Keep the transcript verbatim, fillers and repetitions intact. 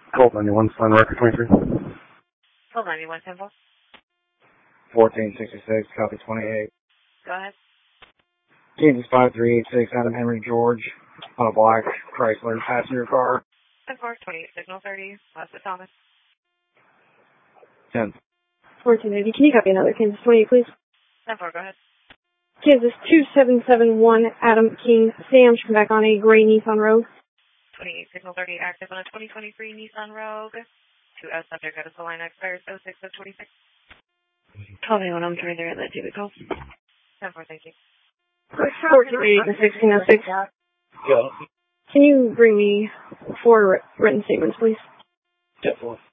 Colt ninety-one, Sun Record twenty-three. Colt ninety-one, Temple. fourteen sixty-six, copy twenty-eight. Go ahead. Kansas five three eight six, Adam Henry George, on a black Chrysler passenger car. ten four, twenty-eight, signal thirty, last at Thomas. ten. fourteen eighty, can you copy another Kansas twenty-eight, please? ten four, go ahead. Kansas two seven seven one, Adam King Sam, come back on a gray Nissan Rogue. twenty-eight, signal thirty, active on a twenty twenty-three Nissan Rogue. two S subject out of the line, expires oh six of twenty-six. Call me when I'm through there at that T V call. ten four, thank you. fourteen eight and sixteen oh six. Yeah. Can you bring me four written statements, please? ten four.